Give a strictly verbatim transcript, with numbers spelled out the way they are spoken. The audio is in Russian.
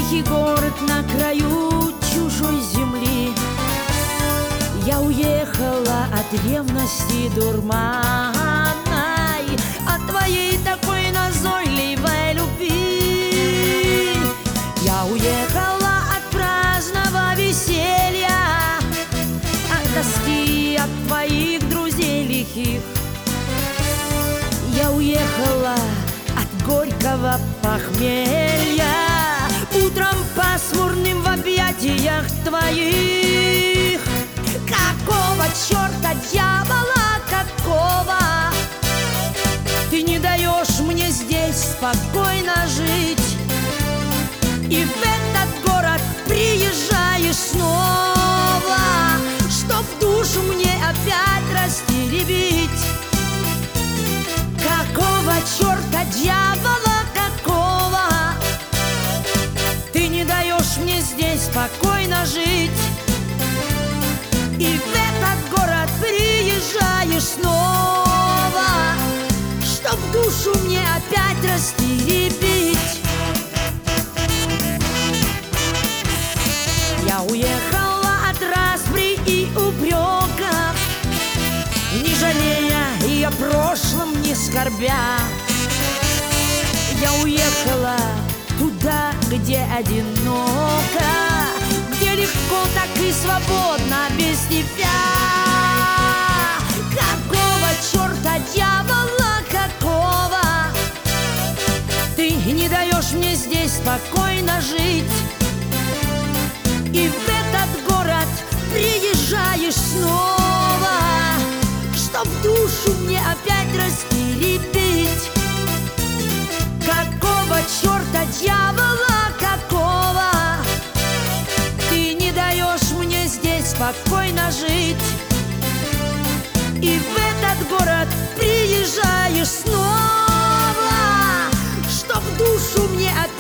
тихий город на краю чужой земли. Я уехала от ревности дурманной, от твоей такой назойливой любви. Я уехала от праздного веселья, от тоски, от твоих друзей лихих. Я уехала от горького похмелья, утром пасмурным в объятиях твоих. Какого черта, дьявола какого, ты не даешь мне здесь спокойно жить, и в этот город приезжаешь снова, чтоб душу мне опять растеребить. Какого черта, дьявола какого, ты не даешь мне здесь спокойно жить, и в этот город приезжаешь снова, чтоб душу мне опять растеребить. Я уехала от распри и упреков, не жалея и о прошлом не скорбя. Я уехала туда, где одиноко, где легко, так и свободно без тебя. Какого черта, дьявола какого, ты не даешь мне здесь спокойно жить, и в этот город приезжаешь снова, чтоб душу мне опять растеребить. Какого черта, дьявола какого, ты не даешь мне здесь спокойно жить, и в этот город приезжаешь снова, чтоб душу мне опять